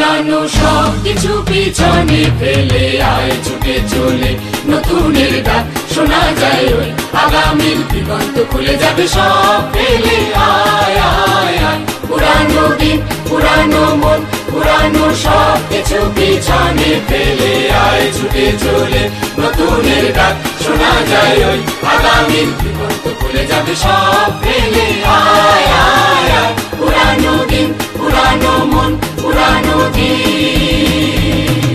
পুরানো সব কিছু পিছনে ফেলে আয় ছুটে চলে নতুনের ডাক শোনা যায় ওই আগামীর দিগন্ত খুলে যাবে সব ফেলে আয় আয় আয় পুরানো দিন পুরানো মন পুরানো সব কিছু পিছনে ফেলে আয় ছুটে চলে নতুনের ডাক শোনা যায় ওই আগামীর দিগন্ত খুলে যাবে সব ফেলে আয় আয় আয় পুরানো দিন পুরানো মন পুরানো দিন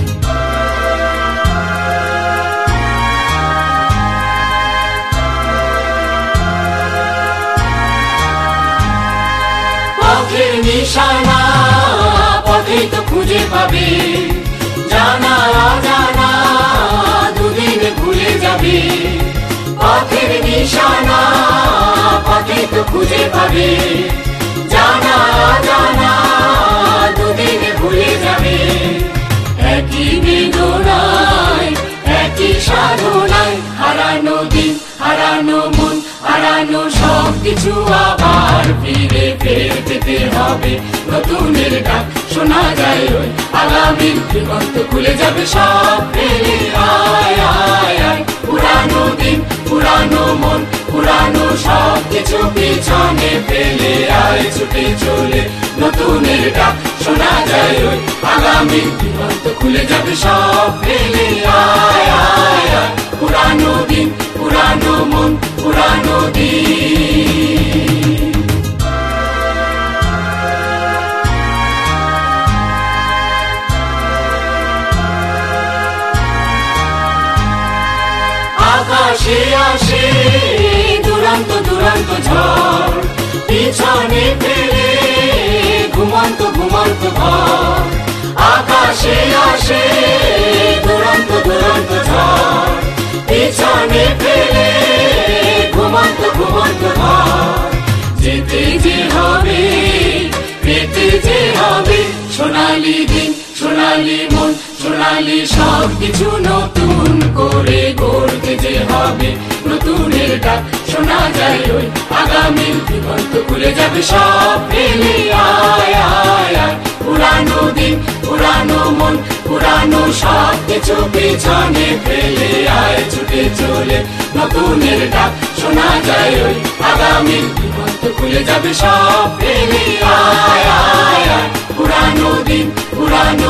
পথের নিশানা পথেই তো খুঁজে পাবে জানা অজানা দুদিনে ভুলে যাবে পথের নিশানা পথেই তো খুঁজে পাবে জানা অজানা দুদিনে ভুলে যাবে একই বেদনায় একই সাধনায় হারানো দিন হারানো মন হারানো সব কিছু আবার ফিরে ফের পেতে হবে নতুনের ডাক শোনা যায় ওই আগামীর দিগন্ত খুলে যাবে সব ফেলে আয় আয় আয় পুরানো দিন পুরানো মন পুরানো সব কিছু পিছনে ফেলে আয় ছুটে চলে নতুনের ডাক শোনা যায় ওই আগামীর দিগন্ত খুলে যাবে সব ফেলে আয় আয় আয় পুরানো দিন পুরানো মন পুরানো দিন আকাশে আসে দুরন্ত দুরন্ত ঝড় পিছনে ফেলে ঘুমন্ত ঘুমন্ত ঘর আকাশে আসে দুরন্ত দুরন্ত ঝড় পিছনে ফেলে ঘুমন্ত ঘুমন্ত ঘর যেতে যে হবে পেতে যে হবে সোনালি দিন সোনালি মন সোনালি সব কিছু নতুন করে গড়তে যে হবে নতুনের ডাক শোনা যায় ওই আগামীর দিগন্ত খুলে যাবে সব ফেলে আয় আয় আয় পুরানো দিন পুরানো মন পুরানো সব কিছু পিছনে ফেলে আয় ছুটে চলে নতুনের ডাক শোনা যায় ওই আগামীর দিগন্ত খুলে যাবে সব ফেলে আয় আয় আয় পুরানো দিন পুরানো